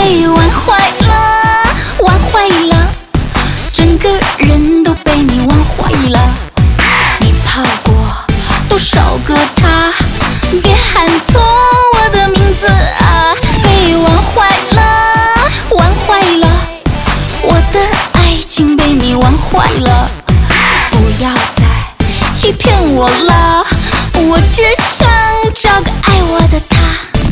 被玩坏了，玩坏了，整个人都被你玩坏了。你泡过多少个他？别喊错我的名字啊！被玩坏了，玩坏了，我的爱情被你玩坏了。不要再欺骗我了，我只想找个爱我的他。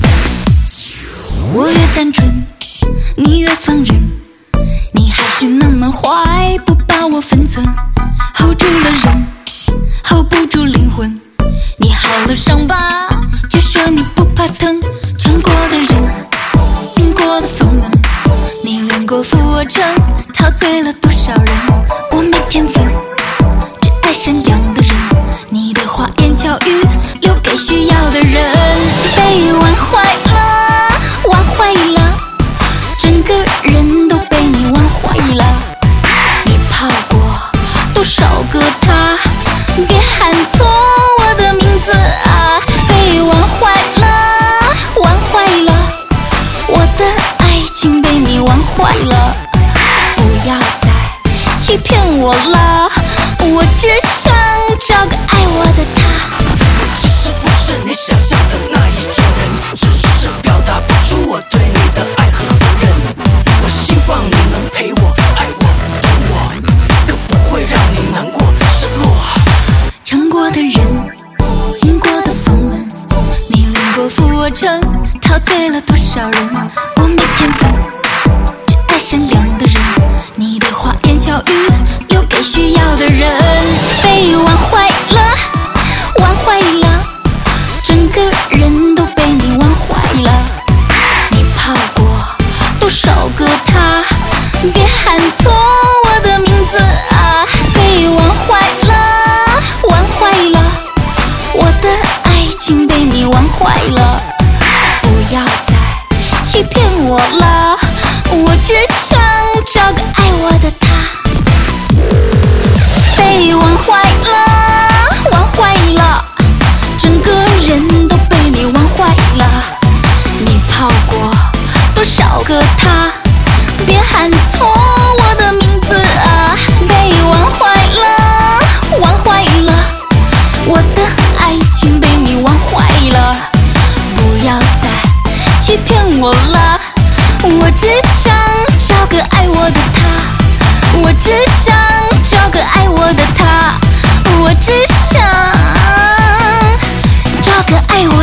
我越单纯，你越放任，你还是那么坏，不把我分寸 hold 住了人 hold 不住灵魂。你好了伤疤就说你不怕疼，尝过的人经过的风门，你练过俯卧撑，陶醉了多少人。我没天分，只爱善良的人，你的花言巧语留给需要的人。被玩坏了，玩坏了，整个人都被你玩坏了。你泡过多少个他？别喊错我的名字啊！被玩坏了，玩坏了，我的爱情被你玩坏了。不要再欺骗我了，我只想找个爱我的他。 我其实不是你想象的那一种人，只是表达不出我对你的爱和责任。我希望你能陪我，爱我，懂我，可不会让你难过失落。 尝过的人经过的风门，你练过俯卧撑，陶醉了多少人。我没天分，只爱善良的人，你的花言巧语留给需要的人。被玩坏了，玩坏了，整个人都被你玩坏了。你泡过多少个他？别喊错我的名字啊！被玩坏了，玩坏了，我的爱情被你玩坏了。不要再欺骗我了，我只想找个爱我的他。被玩坏了，玩坏了，整个人都被你玩坏了。你泡过多少个他？别喊错我的名字啊！被玩坏了，玩坏了，我的爱情被你玩坏了。不要再欺骗我了，我只想找个爱我的他，我只想找个爱我的他，我只想找个爱我